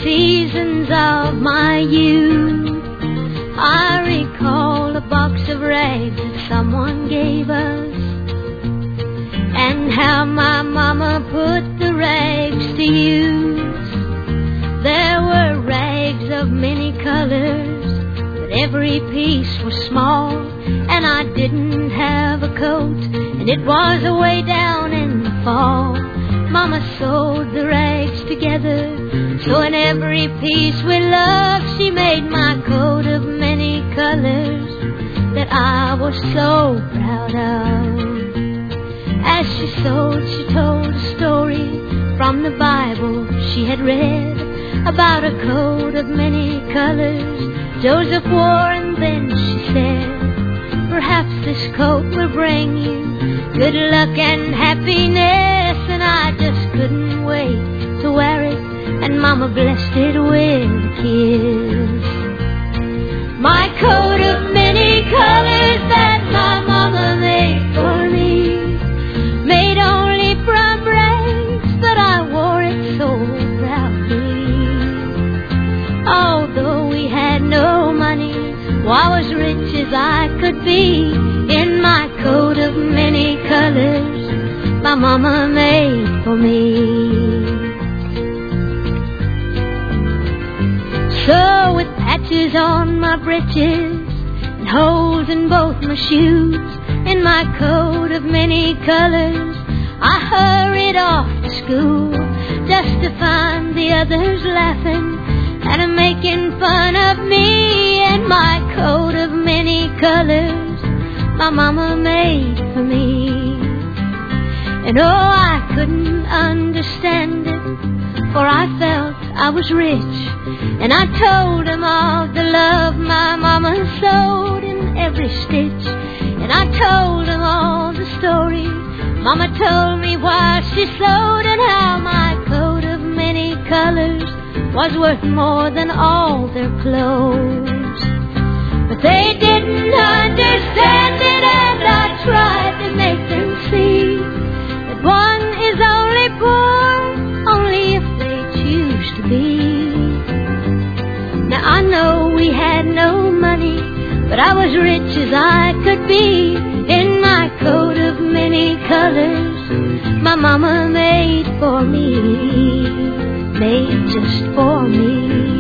seasons of my youth, I recall a box of rags that someone gave us, and how my mama put the rags to use. There were rags of many colors, but every piece was small, and I didn't have a coat, and it was away down in the fall. Mama sewed the rags together, so in every piece with love she made my coat of many colors that I was so proud of. As she sewed, she told a story from the Bible she had read about a coat of many colors Joseph wore, and then she said, perhaps this coat will bring you good luck and happiness. And I just couldn't wait to wear it, and Mama blessed it with a kiss. My coat of many colors that my Mama made for me, made only from rags, but I wore it so proudly. Although we had no money, well, I was rich as I could be in my coat of many colors my Mama made for me. So with patches on my breeches and holes in both my shoes, in my coat of many colors I hurried off to school, just to find the others laughing and making fun of me and my coat of many colors my Mama made for me. And oh, I couldn't understand it, for I felt I was rich, and I told him of the love my Mama sewed in every stitch. And I told him all the stories Mama told me while she sewed, and how my coat of many colors was worth more than all their clothes. But they didn't understand it, and I tried to make them see that one is only poor only if they choose to be. Now I know we had no money, but I was rich as I could be in my coat of many colors my Mama made for me, made just for me.